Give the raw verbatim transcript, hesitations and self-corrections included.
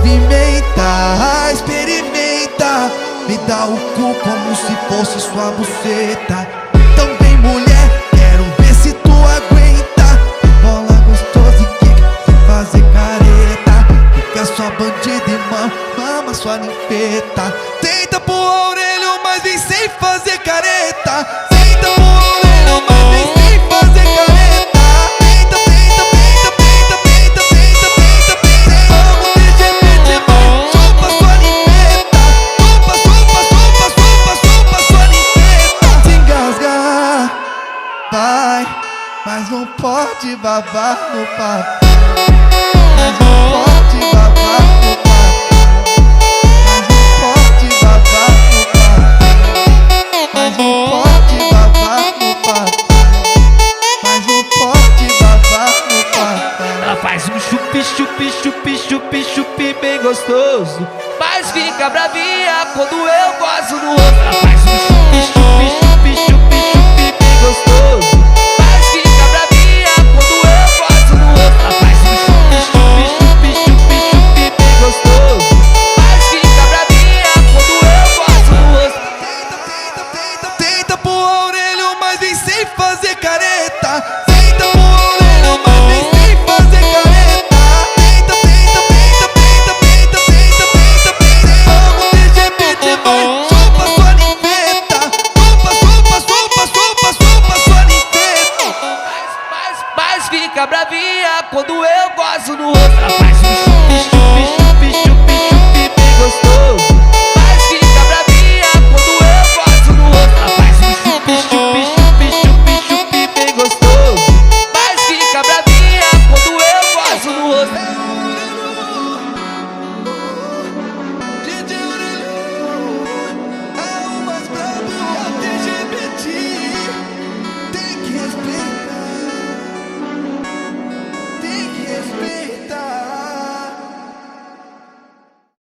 movimenta, experimenta, me dá o cu como se fosse sua buceta. Então vem mulher, quero ver se tu aguenta. Bola gostosa e quica, sem fazer careta. Fica sua bandida e mama, mama sua ninfeta. Tenta pôr a orelha, mas vem sem fazer careta. Tenta pôr a orelha, mas vem sem fazer careta. Tenta, tenta, tenta, tenta, tenta, tenta, tenta, tenta. Vamos T G P T, vai, chupa sua ninfeta. Chupa, chupa, chupa, chupa, chupa sua ninfeta. Se engasgar, vai, mas não pode babar no papo. Mas não pode babar no papo. Mas não pode babar no papo. Mas não pode babar no papo. Mas não pode babar no papo. Ela faz um chupi, chupi, chupi, chupi, chupi bem gostoso, mas fica bravinha quando eu gosto do outro. Ela faz um chupi, chupi, chupi, chupi, chupi bem gostoso, mas fica bravinha quando eu gosto do outro. Ela faz um chupi, chupi, chupi, chupi, chupi bem gostoso, mas fica bravinha quando eu gosto do outro. Tenta, tenta, tenta, tenta pôr a orelha, mas vem sem fazer